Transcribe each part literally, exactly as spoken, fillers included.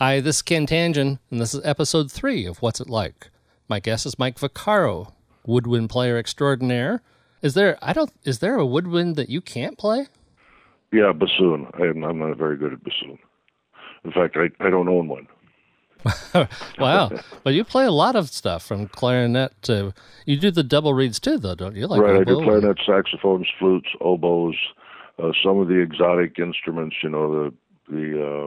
Hi, this is Ken Tangen, and this is episode three of What's It Like? My guest is Mike Vaccaro, woodwind player extraordinaire. Is there, I don't, is there a woodwind that you can't play? Yeah, bassoon. I'm, I'm not very good at bassoon. In fact, I, I don't own one. Wow. Well, you play a lot of stuff from clarinet to, you do the double reeds too, though, don't you? Like right, I do oboe clarinet, and- saxophones, flutes, oboes, uh, some of the exotic instruments, you know, the, the uh,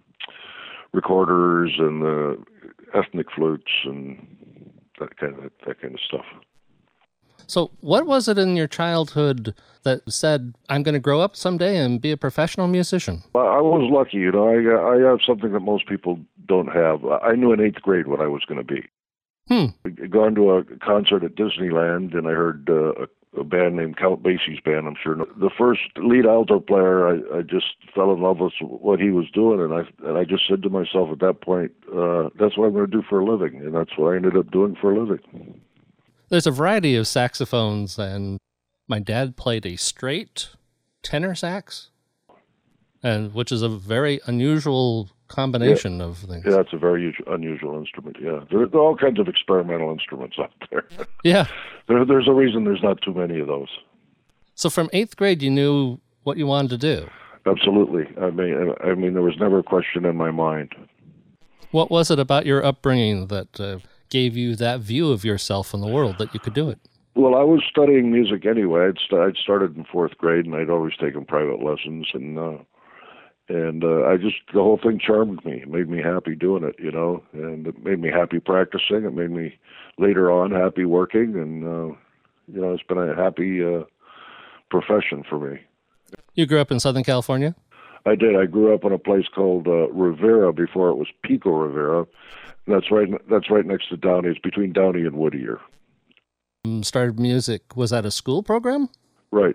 recorders and the ethnic flutes and that kind of, that kind of stuff. So what was it in your childhood that said, I'm going to grow up someday and be a professional musician? Well, I was lucky, you know, I, I have something that most people don't have. I knew in eighth grade what I was going to be. Hmm. I'd gone to a concert at Disneyland, and I heard uh, a, a band named Count Basie's band, I'm sure. The first lead alto player, I, I just fell in love with what he was doing, and I and I just said to myself at that point, uh, that's what I'm going to do for a living, and that's what I ended up doing for a living. There's a variety of saxophones, and my dad played a straight tenor sax, and which is a very unusual combination yeah. of things. Yeah, it's a very us- unusual instrument, yeah. There, there are all kinds of experimental instruments out there. Yeah. there. There's a reason there's not too many of those. So from eighth grade, you knew what you wanted to do. Absolutely. I mean, I mean, there was never a question in my mind. What was it about your upbringing that uh, gave you that view of yourself in the world that you could do it? Well, I was studying music anyway. I'd, st- I'd started in fourth grade, and I'd always taken private lessons, and uh, and uh, I just the whole thing charmed me. It made me happy doing it, you know, and it made me happy practicing. It made me later on happy working, and uh, you know, it's been a happy uh, profession for me. You grew up in Southern California? I did. I grew up in a place called uh, Rivera before it was Pico Rivera. That's right. That's right next to Downey. It's between Downey and Whittier. Started music. Was that a school program? Right.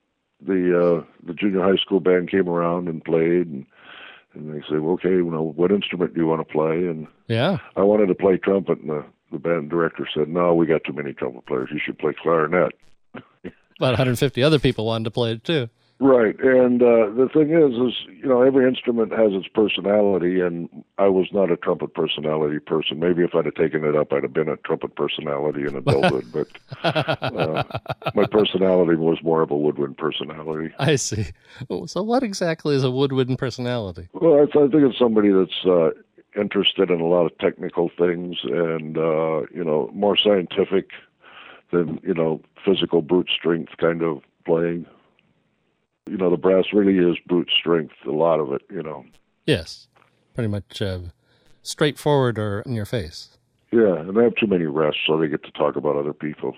The uh, the junior high school band came around and played, and, and they said, well, "Okay, you know, what instrument do you want to play?" And yeah, I wanted to play trumpet, and the, the band director said, "No, we got too many trumpet players. You should play clarinet." About one hundred fifty other people wanted to play it too. Right, and uh, the thing is, is you know, every instrument has its personality, and I was not a trumpet personality person. Maybe if I'd have taken it up, I'd have been a trumpet personality in adulthood, but uh, my personality was more of a woodwind personality. I see. So what exactly is a woodwind personality? Well, I, th- I think it's somebody that's uh, interested in a lot of technical things and, uh, you know, more scientific than, you know, physical brute strength kind of playing. You know, the brass really is brute strength, a lot of it, you know. Yes, pretty much uh, straightforward or in your face. Yeah, and they have too many rests, so they get to talk about other people.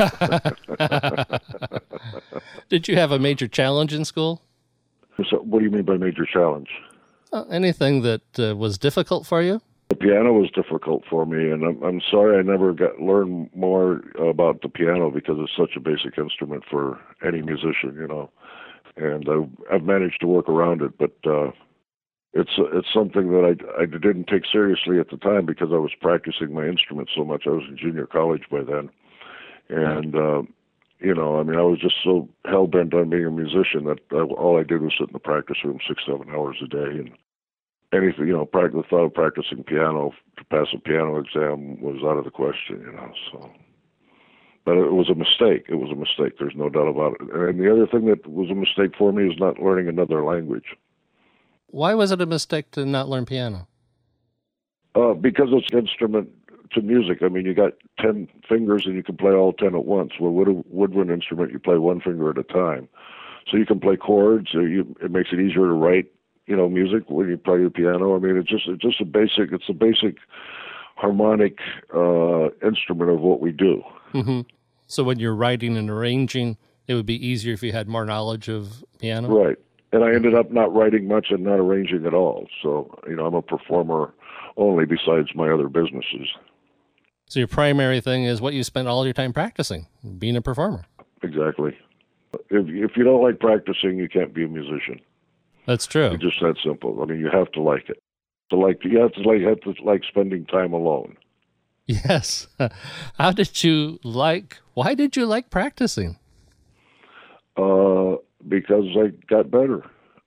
Did you have a major challenge in school? So what do you mean by major challenge? Uh, anything that uh, was difficult for you? The piano was difficult for me, and I'm, I'm sorry I never got learned more about the piano because it's such a basic instrument for any musician, you know. And I, I've managed to work around it, but uh, it's it's something that I, I didn't take seriously at the time because I was practicing my instrument so much. I was in junior college by then, and uh, you know, I mean, I was just so hell bent on being a musician that I, all I did was sit in the practice room six, seven hours a day, and anything, you know, practice, the thought of practicing piano to pass a piano exam was out of the question, you know. So. But it was a mistake. It was a mistake. There's no doubt about it. And the other thing that was a mistake for me is not learning another language. Why was it a mistake to not learn piano? Uh, because it's an instrument to music. I mean, you got ten fingers and you can play all ten at once. Well, with a woodwind instrument, you play one finger at a time. So you can play chords. Or you, it makes it easier to write, you know, music when you play the piano. I mean, it's just it's just a basic. It's a basic harmonic uh, instrument of what we do. Mm-hmm. So when you're writing and arranging, it would be easier if you had more knowledge of piano? Right. And I ended up not writing much and not arranging at all. So, you know, I'm a performer only besides my other businesses. So your primary thing is what you spend all your time practicing, being a performer. Exactly. If if you don't like practicing, you can't be a musician. That's true. It's just that simple. I mean, you have to like it. To like, you have to like, have to like spending time alone. Yes. How did you like, why did you like practicing? Uh, because I got better.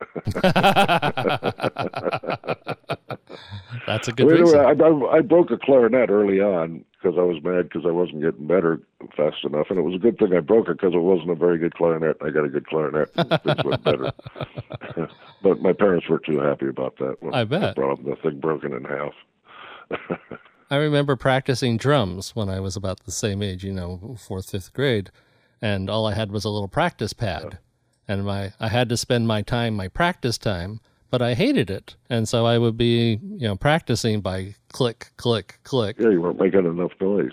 That's a good reason. I, I, I broke a clarinet early on because I was mad because I wasn't getting better fast enough, and it was a good thing I broke it because it wasn't a very good clarinet. I got a good clarinet, and things went better. But my parents were too happy about that when I bet. I brought them the thing broken in half. I remember practicing drums when I was about the same age, you know, fourth, fifth grade, and all I had was a little practice pad. Yeah. And my I had to spend my time, my practice time, but I hated it. And so I would be, you know, practicing by click, click, click. Yeah, you weren't making enough noise.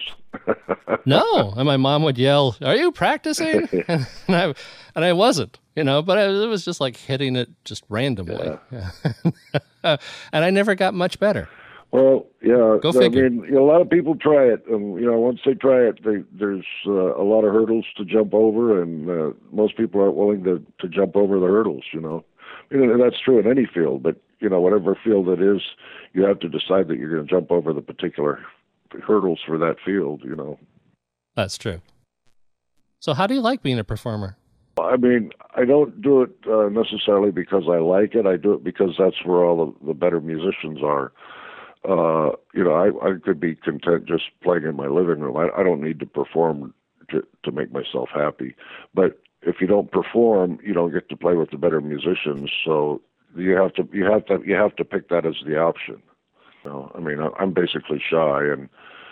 No. And my mom would yell, "Are you practicing?" and, I, and I wasn't, you know, but I, it was just like hitting it just randomly. Yeah. And I never got much better. Well, yeah, Go figure. I mean, you know, a lot of people try it, and you know, once they try it, they, there's uh, a lot of hurdles to jump over, and uh, most people aren't willing to, to jump over the hurdles. You know, I mean, and that's true in any field, but you know, whatever field it is, you have to decide that you're going to jump over the particular hurdles for that field. You know, that's true. So, how do you like being a performer? I mean, I don't do it uh, necessarily because I like it. I do it because that's where all the, the better musicians are. Uh, you know, I, I could be content just playing in my living room. I, I don't need to perform to, to make myself happy. But if you don't perform, you don't get to play with the better musicians. So you have to, you have to, you have to pick that as the option. You know, I mean, I, I'm basically shy, and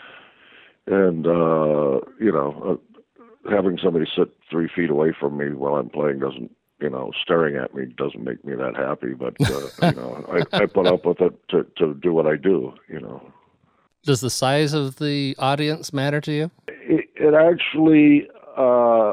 and uh, you know, uh, having somebody sit three feet away from me while I'm playing doesn't. You know, staring at me doesn't make me that happy, but, uh, you know, I, I put up with it to, to do what I do, you know. Does the size of the audience matter to you? It, it actually, uh,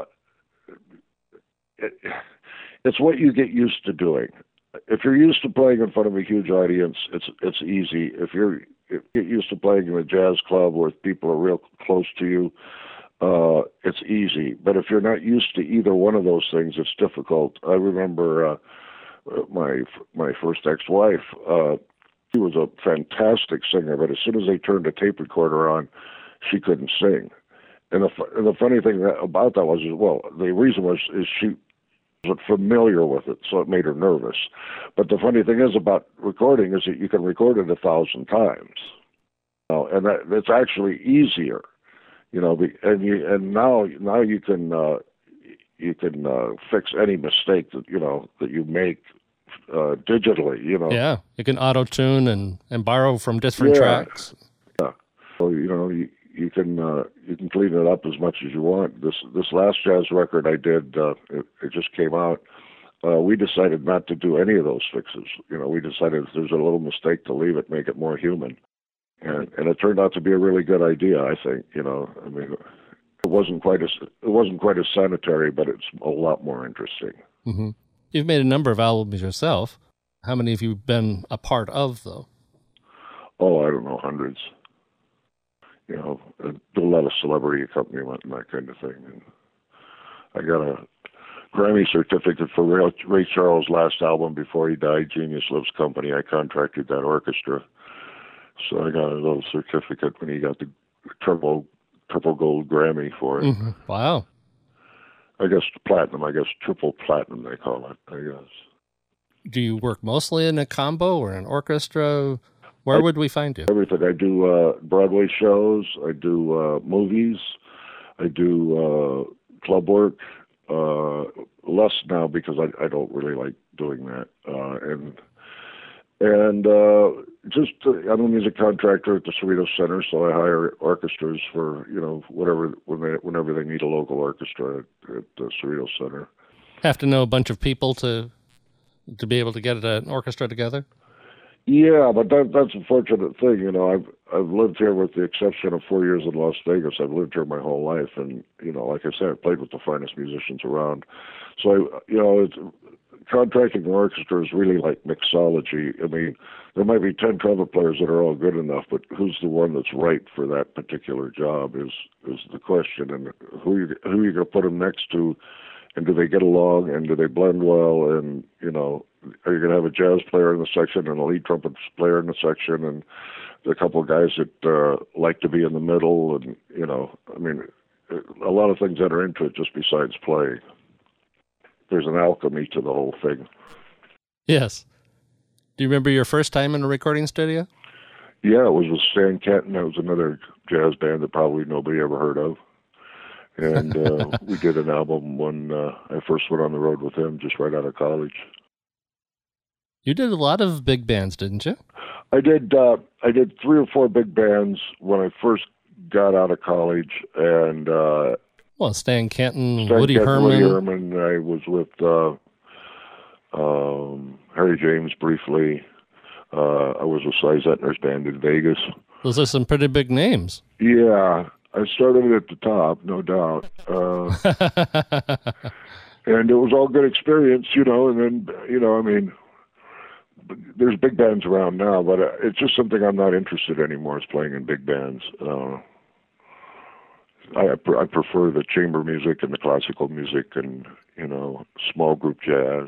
it, it's what you get used to doing. If you're used to playing in front of a huge audience, it's it's easy. If you're if you get used to playing in a jazz club where people are real close to you, Uh, it's easy. But if you're not used to either one of those things, it's difficult. I remember uh, my my first ex-wife. Uh, she was a fantastic singer, but as soon as they turned a tape recorder on, she couldn't sing. And the and the funny thing about that was, well, the reason was is she wasn't familiar with it, so it made her nervous. But the funny thing is about recording is that you can record it a thousand times, uh, and that it's actually easier. You know, and you and now now you can uh, you can uh, fix any mistake that you know that you make uh, digitally. You know, yeah, you can auto tune and, and borrow from different yeah. tracks. Yeah, so you know you you can uh, you can clean it up as much as you want. This this last jazz record I did, uh, it, it just came out. Uh, we decided not to do any of those fixes. You know, we decided if there's a little mistake to leave it, make it more human. And and it turned out to be a really good idea, I think. You know, I mean, it wasn't quite as it wasn't quite as sanitary, but it's a lot more interesting. Mm-hmm. You've made a number of albums yourself. How many have you been a part of, though? Oh, I don't know, hundreds. You know, I do a lot of celebrity accompaniment and that kind of thing. And I got a Grammy certificate for Ray, Ray Charles' last album before he died, Genius Loves Company. I contracted that orchestra. So I got a little certificate when he got the triple triple gold Grammy for it. Mm-hmm. Wow. I guess platinum. I guess triple platinum they call it. I guess. Do you work mostly in a combo or an orchestra? Where I, would we find you? Everything. I do uh, Broadway shows. I do uh, movies. I do uh, club work. Uh, less now because I, I don't really like doing that. Uh, and And uh, just, uh, I'm a music contractor at the Cerritos Center, so I hire orchestras for, you know, whatever, when they, whenever they need a local orchestra at, at the Cerritos Center. Have to know a bunch of people to to be able to get an orchestra together? Yeah, but that, that's a fortunate thing. You know, I've I've lived here with the exception of four years in Las Vegas. I've lived here my whole life, and, you know, like I said, I've played with the finest musicians around. So, I, you know, it's... Contracting an orchestra is really like mixology. I mean, there might be ten trumpet players that are all good enough, but who's the one that's right for that particular job is is the question. And who you, who are you going to put them next to, and do they get along, and do they blend well? And, you know, are you going to have a jazz player in the section and a lead trumpet player in the section, and a couple of guys that uh, like to be in the middle? And, you know, I mean, a lot of things enter into it just besides playing. There's an alchemy to the whole thing. Yes. Do you remember your first time in a recording studio? Yeah, it was with Stan Kenton. That was another jazz band that probably nobody ever heard of. And uh, we did an album when uh, I first went on the road with him, just right out of college. You did a lot of big bands, didn't you? I did. Uh, I did three or four big bands when I first got out of college, and uh, well, Stan Kenton, Stan Woody Kenton, Herman. Woody Herman. I was with uh, um, Harry James briefly. Uh, I was with Cy Zentner's band in Vegas. Those are some pretty big names. Yeah, I started at the top, no doubt. Uh, and it was all good experience, you know. And then, you know, I mean, there's big bands around now, but it's just something I'm not interested in anymore, is playing in big bands. Uh, I, I prefer the chamber music and the classical music and, you know, small group jazz.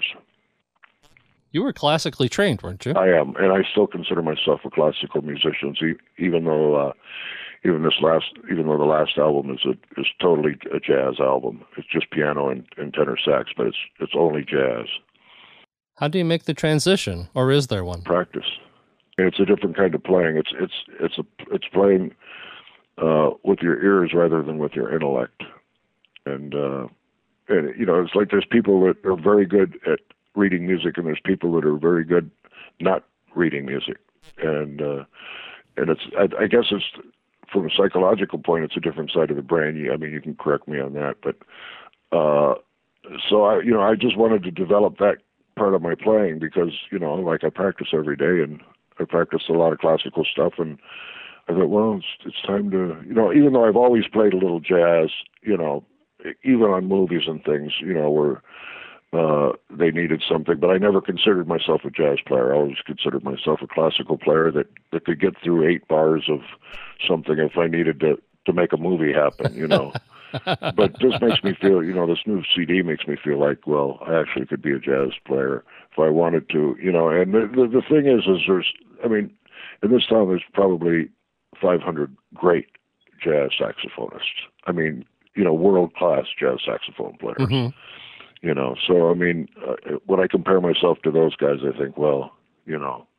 You were classically trained, weren't you? I am, and I still consider myself a classical musician, even though uh, even this last, even though the last album is a, is totally a jazz album. It's just piano and, and tenor sax, but it's it's only jazz. How do you make the transition, or is there one? Practice. And it's a different kind of playing. It's it's it's a it's playing uh, with your ears rather than with your intellect. And uh, and you know, it's like there's people that are very good at reading music, and there's people that are very good not reading music. And uh, and it's I, I guess it's from a psychological point, it's a different side of the brain. I mean, you can correct me on that, but uh, so I you know I just wanted to develop that part of my playing because, you know, like I practice every day, and I practice a lot of classical stuff, and I thought, well, it's, it's time to, you know, even though I've always played a little jazz, you know, even on movies and things, you know, where uh, they needed something, but I never considered myself a jazz player. I always considered myself a classical player that, that could get through eight bars of something if I needed to, to make a movie happen, you know. But this makes me feel, you know, this new C D makes me feel like, well, I actually could be a jazz player if I wanted to, you know. And the the, the thing is, is there's, I mean, in this town there's probably five hundred great jazz saxophonists. I mean, you know, world class jazz saxophone players. Mm-hmm. You know, so I mean, uh, when I compare myself to those guys, I think, well, you know,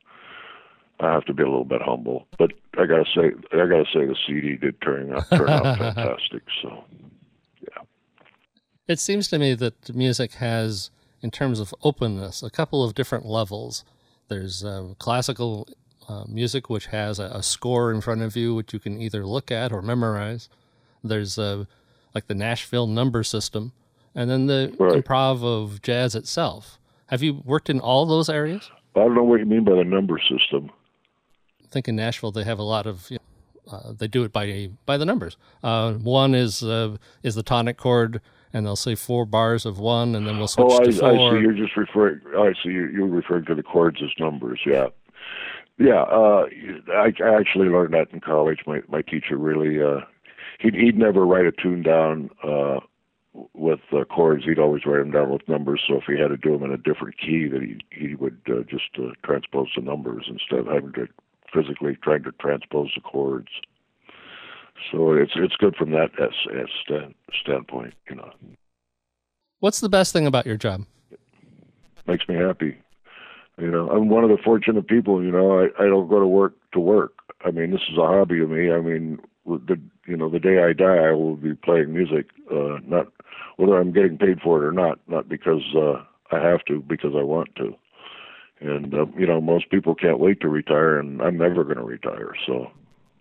I have to be a little bit humble, but I gotta say, I gotta say, the C D did turn out turn out fantastic. So, yeah. It seems to me that music has, in terms of openness, a couple of different levels. There's uh, classical uh, music, which has a, a score in front of you, which you can either look at or memorize. There's uh, like the Nashville number system, and then the right. improv of jazz itself. Have you worked in all those areas? I don't know what you mean by the number system. I think in Nashville they have a lot of, you know, uh, they do it by by the numbers. Uh, one is uh, is the tonic chord, and they'll say four bars of one, and then we'll switch oh, to I, four. I see. You're just referring. I see. You're, you're referring to the chords as numbers. Yeah, yeah. Uh, I, I actually learned that in college. My my teacher really, uh, he'd he'd never write a tune down uh, with uh, chords. He'd always write them down with numbers. So if he had to do them in a different key, that he he would uh, just uh, transpose the numbers instead of having to physically trying to transpose the chords. So it's it's good from that as, as stand, standpoint, you know. What's the best thing about your job? It makes me happy. You know, I'm one of the fortunate people. You know, I, I don't go to work to work. I mean, this is a hobby of me. I mean, the you know the day I die, I will be playing music. Uh, not whether I'm getting paid for it or not. Not because uh, I have to, because I want to. And, uh, you know, most people can't wait to retire, and I'm never going to retire. So,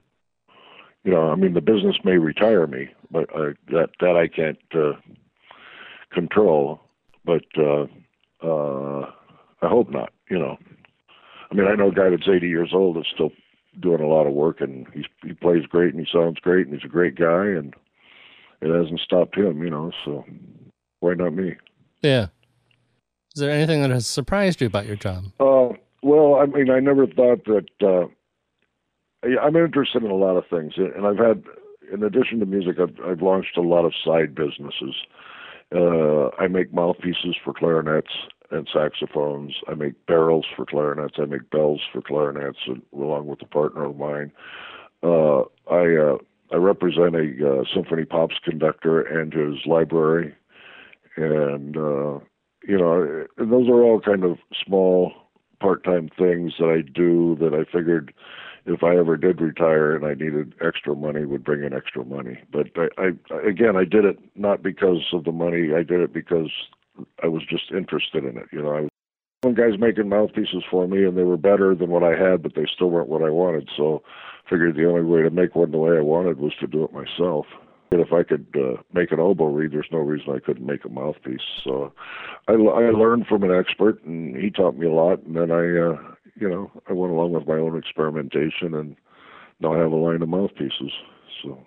you know, I mean, the business may retire me, but I, that that I can't uh, control. But uh, uh, I hope not, you know. I mean, I know a guy that's eighty years old that's still doing a lot of work, and he's, he plays great, and he sounds great, and he's a great guy, and it hasn't stopped him, you know, so why not me? Yeah. Is there anything that has surprised you about your job? Uh, well, I mean, I never thought that, uh, I'm interested in a lot of things, and I've had, in addition to music, I've, I've launched a lot of side businesses. Uh, I make mouthpieces for clarinets and saxophones. I make barrels for clarinets. I make bells for clarinets, along with a partner of mine. Uh, I, uh, I represent a uh, Symphony Pops conductor and his library, and, uh, you know, those are all kind of small part-time things that I do that I figured if I ever did retire and I needed extra money, would bring in extra money. But I, I again, I did it not because of the money. I did it because I was just interested in it. You know, I was one guy's making mouthpieces for me, and they were better than what I had, but they still weren't what I wanted. So I figured the only way to make one the way I wanted was to do it myself. And if I could uh, make an oboe reed, there's no reason I couldn't make a mouthpiece. So I, I learned from an expert, and he taught me a lot. And then I, uh, you know, I went along with my own experimentation, and now I have a line of mouthpieces. So,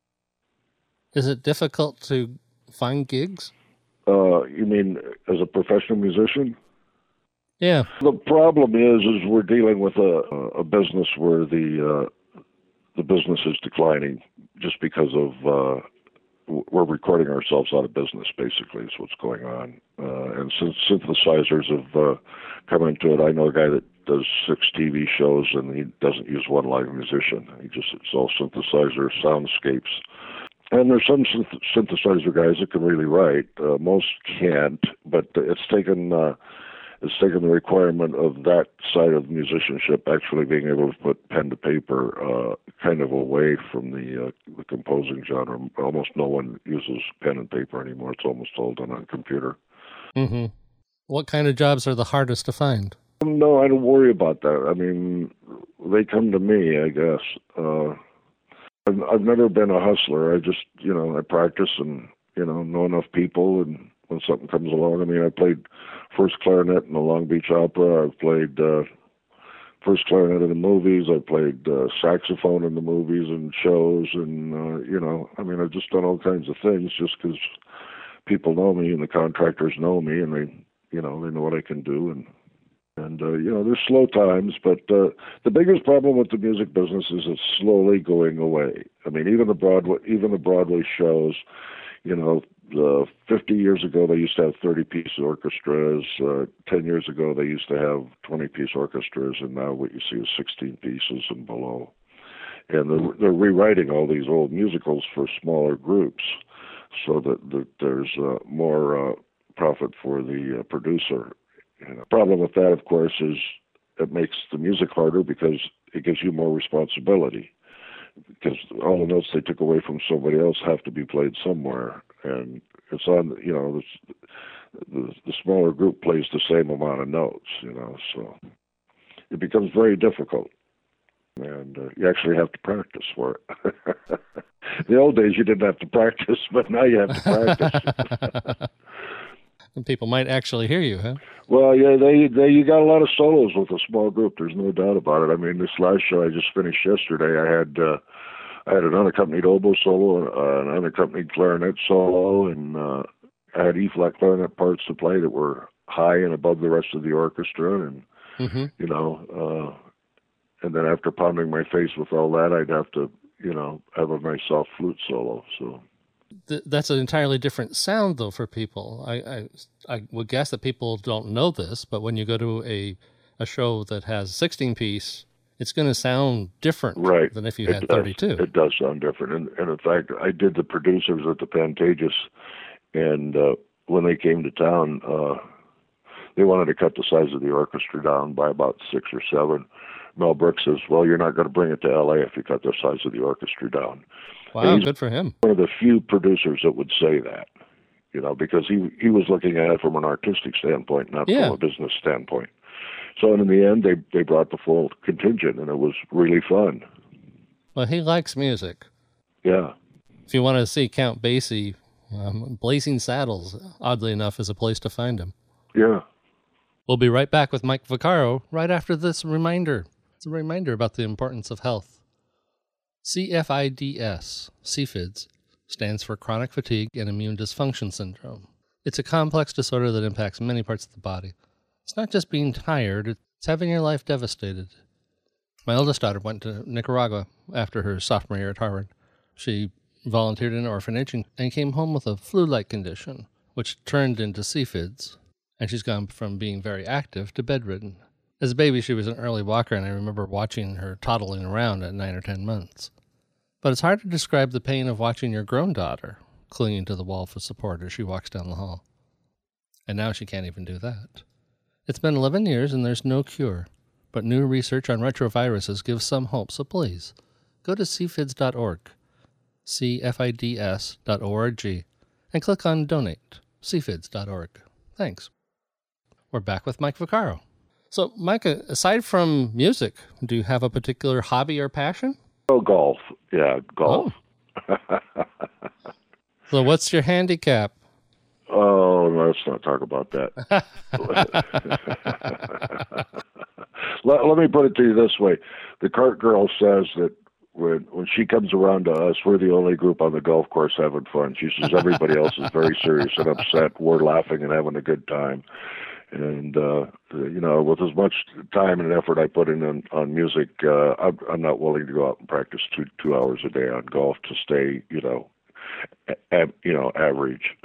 is it difficult to find gigs? Uh, you mean as a professional musician? Yeah. The problem is, is we're dealing with a a business where the uh, the business is declining just because of uh, we're recording ourselves out of business. Basically, is what's going on. Uh, and since synthesizers have uh, come into it, I know a guy that does six T V shows, and he doesn't use one live musician. He just it's all synthesizer soundscapes. And there's some synth- synthesizer guys that can really write. Uh, most can't, but it's taken uh, it's taken the requirement of that side of musicianship actually being able to put pen to paper uh, kind of away from the, uh, the composing genre. Almost no one uses pen and paper anymore. It's almost all done on computer. Mm-hmm. What kind of jobs are the hardest to find? No, I don't worry about that. I mean, they come to me, I guess. Uh, I've, I've never been a hustler. I just, you know, I practice and, you know, know enough people, and when something comes along, I mean, I played first clarinet in the Long Beach Opera. I've played uh, first clarinet in the movies. I played uh, saxophone in the movies and shows, and, uh, you know, I mean, I've just done all kinds of things just because people know me and the contractors know me, and they, you know, they know what I can do, and And, uh, you know, there's slow times, but uh, the biggest problem with the music business is it's slowly going away. I mean, even the Broadway, even the Broadway shows, you know, uh, fifty years ago they used to have thirty-piece orchestras. Uh, ten years ago they used to have twenty-piece orchestras, and now what you see is sixteen pieces and below. And they're, they're rewriting all these old musicals for smaller groups so that, that there's uh, more uh, profit for the uh, producer. And the problem with that, of course, is it makes the music harder because it gives you more responsibility. Because all the notes they took away from somebody else have to be played somewhere, and it's on. You know, the, the, the smaller group plays the same amount of notes. You know, so it becomes very difficult, and uh, you actually have to practice for it. In the old days, you didn't have to practice, but now you have to practice. And people might actually hear you, huh? Well, yeah, they, they you got a lot of solos with a small group. There's no doubt about it. I mean, this last show I just finished yesterday, I had uh, I had an unaccompanied oboe solo, uh, an unaccompanied clarinet solo, and uh, I had E-flat clarinet parts to play that were high and above the rest of the orchestra, and mm-hmm. you know, uh, and then after pounding my face with all that, I'd have to, you know, have a nice soft flute solo. So. That's an entirely different sound, though, for people. I, I I would guess that people don't know this, but when you go to a a show that has sixteen piece, it's going to sound different right. than if you it had does. thirty-two. It does sound different. And, and in fact, I did the producers at the Pantages, and uh, when they came to town, uh, they wanted to cut the size of the orchestra down by about six or seven. Mel Brooks says, well, you're not going to bring it to L A if you cut the size of the orchestra down. Wow, good for him. One of the few producers that would say that, you know, because he he was looking at it from an artistic standpoint, not yeah. from a business standpoint. So in the end, they, they brought the full contingent, and it was really fun. Well, he likes music. Yeah. If you want to see Count Basie, um, Blazing Saddles, oddly enough, is a place to find him. Yeah. We'll be right back with Mike Vaccaro right after this reminder. It's a reminder about the importance of health. C F I D S, C F I D S, stands for Chronic Fatigue and Immune Dysfunction Syndrome. It's a complex disorder that impacts many parts of the body. It's not just being tired, it's having your life devastated. My eldest daughter went to Nicaragua after her sophomore year at Harvard. She volunteered in an orphanage and, and came home with a flu-like condition, which turned into C F I D S, and she's gone from being very active to bedridden. As a baby, she was an early walker, and I remember watching her toddling around at nine or ten months. But it's hard to describe the pain of watching your grown daughter clinging to the wall for support as she walks down the hall. And now she can't even do that. It's been eleven years and there's no cure, but new research on retroviruses gives some hope, so please, go to c fids dot org, c f i d s dot org, and click on Donate, c fids dot org. Thanks. We're back with Mike Vaccaro. So, Mike, aside from music, do you have a particular hobby or passion? Oh, golf. Yeah, golf. Oh. So what's your handicap? Oh, let's not talk about that. let, let me put it to you this way. The cart girl says that when when she comes around to us, we're the only group on the golf course having fun. She says everybody else is very serious and upset. We're laughing and having a good time. And, uh, you know, with as much time and effort I put in on, on music, uh, I'm, I'm not willing to go out and practice two two hours a day on golf to stay, you know, a, you know, average.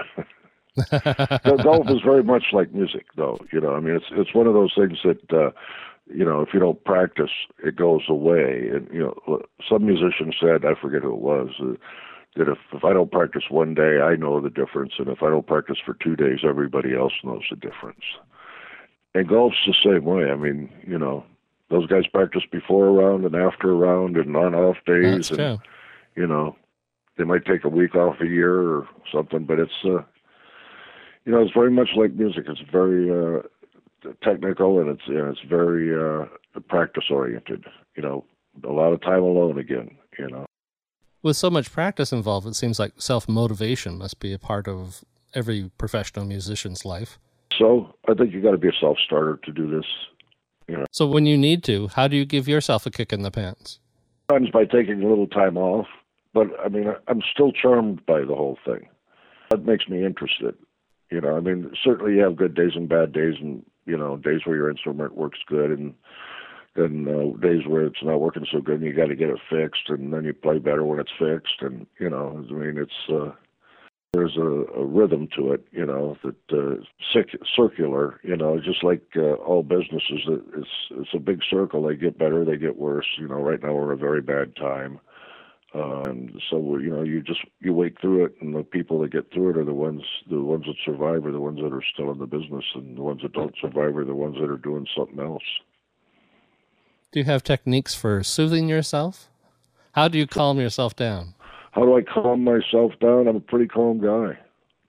Golf is very much like music, though. You know, I mean, it's it's one of those things that, uh, you know, if you don't practice, it goes away. And, you know, some musician said, I forget who it was, uh, that if, if I don't practice one day, I know the difference. And if I don't practice for two days, everybody else knows the difference. And golf's the same way. I mean, you know, those guys practice before a round and after a round and on off days. That's and, true. You know, they might take a week off a year or something, but it's, uh, you know, it's very much like music. It's very uh, technical and it's you know, it's very uh, practice oriented. You know, a lot of time alone again. You know, with so much practice involved, it seems like self-motivation must be a part of every professional musician's life. So I think you got to be a self-starter to do this. You know. So when you need to, how do you give yourself a kick in the pants? Sometimes by taking a little time off, but I mean, I'm still charmed by the whole thing. That makes me interested. You know, I mean, certainly you have good days and bad days, and you know, days where your instrument works good, and then uh, days where it's not working so good, and you got to get it fixed, and then you play better when it's fixed, and you know, I mean, it's uh, there's a, a rhythm to it, you know, that uh, circ- circular, you know, just like uh, all businesses, it's it's a big circle. They get better, they get worse. You know, right now we're in a very bad time. Uh, and so, you know, you just, you wake through it, and the people that get through it are the ones, the ones that survive are the ones that are still in the business, and the ones that don't survive are the ones that are doing something else. Do you have techniques for soothing yourself? How do you calm yourself down? How do I calm myself down? I'm a pretty calm guy.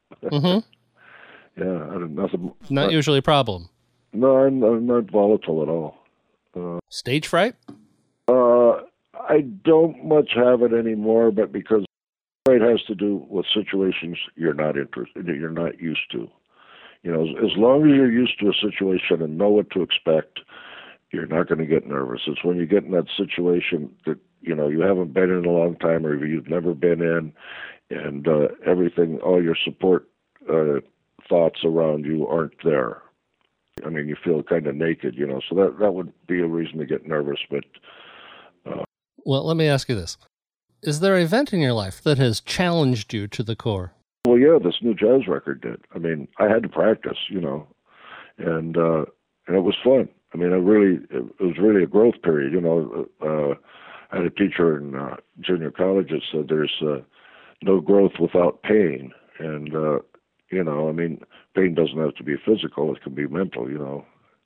Mm-hmm. Yeah, I don't, nothing. Not I, usually a problem. No, I'm, I'm not volatile at all. Uh, Stage fright? Uh, I don't much have it anymore, but because it has to do with situations you're not interested, you're not used to. You know, as, as long as you're used to a situation and know what to expect, you're not going to get nervous. It's when you get in that situation that, you know, you haven't been in a long time or you've never been in, and uh, everything, all your support uh, thoughts around you aren't there. I mean, you feel kind of naked, you know, so that, that would be a reason to get nervous, but... Uh, well, let me ask you this. Is there an event in your life that has challenged you to the core? Well, yeah, this new jazz record did. I mean, I had to practice, you know, and uh, and it was fun. I mean, I really, it was really a growth period, you know. Uh, I had a teacher in uh, junior college that said there's uh, no growth without pain. And, uh, you know, I mean, pain doesn't have to be physical. It can be mental, you know.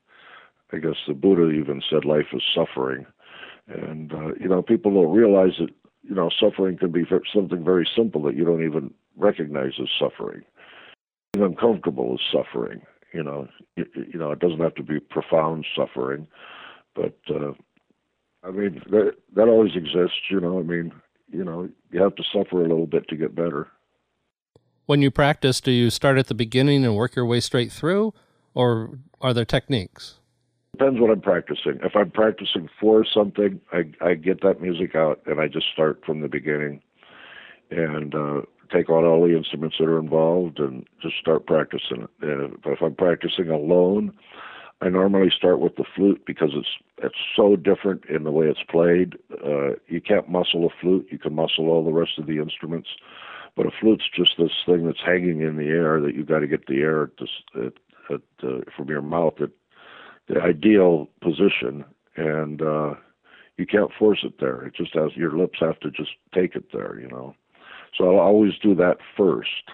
I guess the Buddha even said life is suffering. And, uh, you know, people don't realize that, you know, suffering can be something very simple that you don't even recognize as suffering. Being uncomfortable is suffering, you know. You, you know, it doesn't have to be profound suffering, but, uh, I mean, that, that always exists, you know. I mean, you know, you have to suffer a little bit to get better. When you practice, do you start at the beginning and work your way straight through, or are there techniques? Depends what I'm practicing. If I'm practicing for something, I, I get that music out and I just start from the beginning and uh, take on all the instruments that are involved and just start practicing it. And if I'm practicing alone, I normally start with the flute because it's it's so different in the way it's played. Uh, you can't muscle a flute. You can muscle all the rest of the instruments. But a flute's just this thing that's hanging in the air that you've got to get the air at this, at, at, uh, from your mouth at the ideal position, and uh, you can't force it there. It just has, your lips have to just take it there, you know. So I'll always do that first,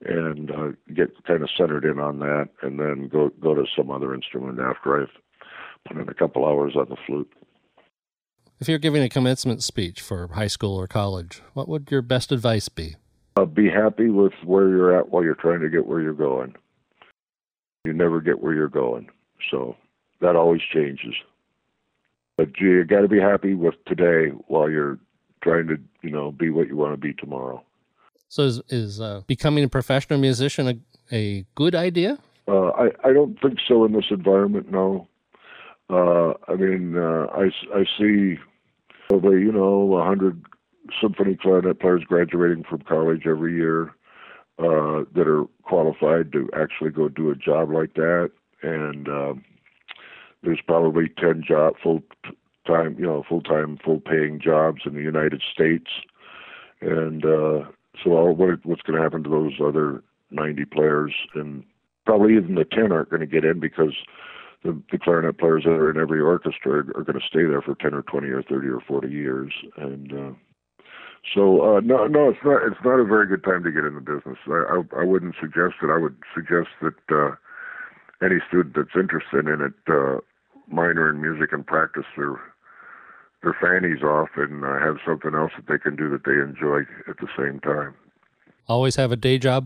and uh, get kind of centered in on that, and then go go to some other instrument after I've put in a couple hours on the flute. If you're giving a commencement speech for high school or college, what would your best advice be? Uh, be happy with where you're at while you're trying to get where you're going. You never get where you're going, so that always changes. But you got to be happy with today while you're trying to, you know, be what you want to be tomorrow. So is, is uh, becoming a professional musician a, a good idea? Uh, I, I don't think so in this environment, no. Uh, I mean, uh, I, I see probably, you know, a hundred symphony clarinet players graduating from college every year uh, that are qualified to actually go do a job like that. And uh, there's probably ten job, full-time, you know, full-time, full-paying jobs in the United States. And uh, so all, what, what's going to happen to those other ninety players? And probably even the ten aren't going to get in because the, the clarinet players that are in every orchestra are, are going to stay there for ten or twenty or thirty or forty years. And uh, so, uh, no, no, it's not, it's not a very good time to get in the business. I, I, I wouldn't suggest it. I would suggest that uh, any student that's interested in it uh, minor in music and practice their their fannies off and uh, have something else that they can do that they enjoy at the same time. Always have a day job?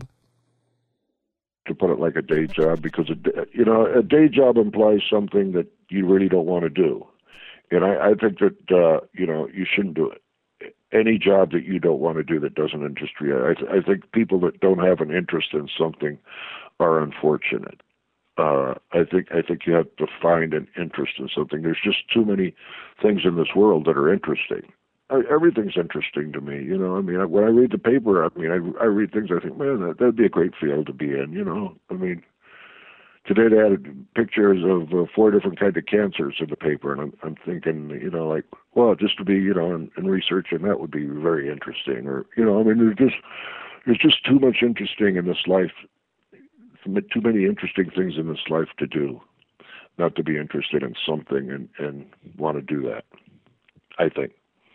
To put it like a day job, because, a, you know, a day job implies something that you really don't want to do. And I, I think that, uh, you know, you shouldn't do it. Any job that you don't want to do that doesn't interest you. I, th- I think people that don't have an interest in something are unfortunate. Uh, I think I think you have to find an interest in something. There's just too many things in this world that are interesting. I, everything's interesting to me, you know. I mean, I, when I read the paper, I mean, I, I read things. I think, man, that, that'd be a great field to be in, you know. I mean, today they had pictures of uh, four different kinds of cancers in the paper, and I'm, I'm thinking, you know, like, well, just to be, you know, in, in research, and that would be very interesting. Or, you know, I mean, there's just there's just too much interesting in this life. Too many interesting things in this life to do, not to be interested in something and, and want to do that, I think.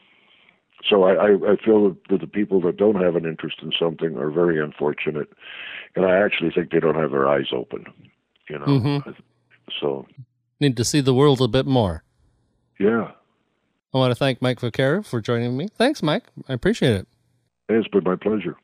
So I, I, I feel that the people that don't have an interest in something are very unfortunate, and I actually think they don't have their eyes open, you know. Mm-hmm. So need to see the world a bit more. Yeah. I want to thank Mike Vaccaro for joining me. Thanks, Mike. I appreciate it. It's been my pleasure.